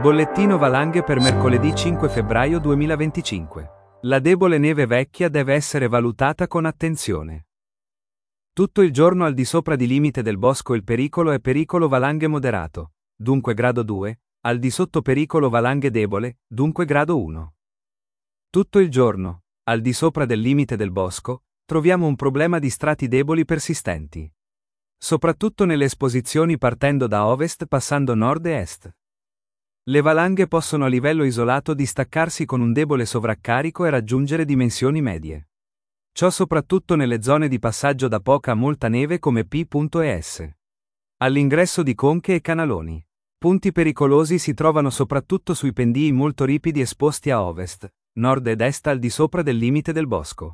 Bollettino valanghe per mercoledì 5 febbraio 2025. La debole neve vecchia deve essere valutata con attenzione. Tutto il giorno al di sopra di limite del bosco il pericolo è pericolo valanghe moderato, dunque grado 2, al di sotto pericolo valanghe debole, dunque grado 1. Tutto il giorno, al di sopra del limite del bosco, troviamo un problema di strati deboli persistenti. Soprattutto nelle esposizioni partendo da ovest passando nord e est. Le valanghe possono a livello isolato distaccarsi con un debole sovraccarico e raggiungere dimensioni medie. Ciò soprattutto nelle zone di passaggio da poca a molta neve come P. e S. All'ingresso di conche e canaloni. Punti pericolosi si trovano soprattutto sui pendii molto ripidi esposti a ovest, nord ed est al di sopra del limite del bosco.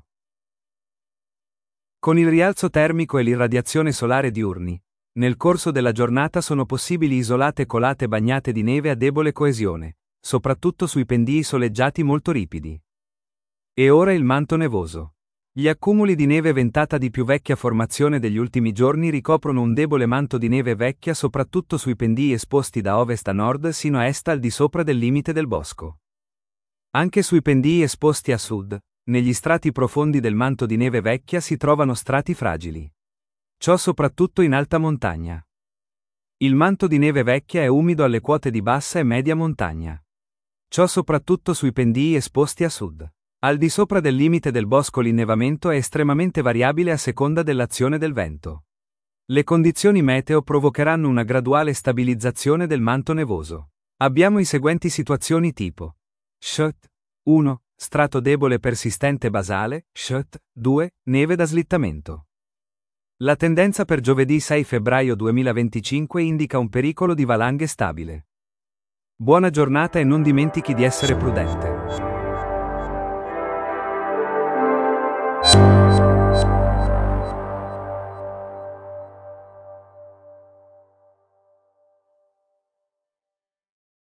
Con il rialzo termico e l'irradiazione solare diurni, nel corso della giornata sono possibili isolate colate bagnate di neve a debole coesione, soprattutto sui pendii soleggiati molto ripidi. E ora il manto nevoso. Gli accumuli di neve ventata di più vecchia formazione degli ultimi giorni ricoprono un debole manto di neve vecchia soprattutto sui pendii esposti da ovest a nord sino a est al di sopra del limite del bosco. Anche sui pendii esposti a sud, negli strati profondi del manto di neve vecchia si trovano strati fragili. Ciò soprattutto in alta montagna. Il manto di neve vecchia è umido alle quote di bassa e media montagna. Ciò soprattutto sui pendii esposti a sud. Al di sopra del limite del bosco l'innevamento è estremamente variabile a seconda dell'azione del vento. Le condizioni meteo provocheranno una graduale stabilizzazione del manto nevoso. Abbiamo i seguenti situazioni tipo: Shut 1. Strato debole persistente basale, Shut 2. Neve da slittamento. La tendenza per giovedì 6 febbraio 2025 indica un pericolo di valanghe stabile. Buona giornata e non dimentichi di essere prudente.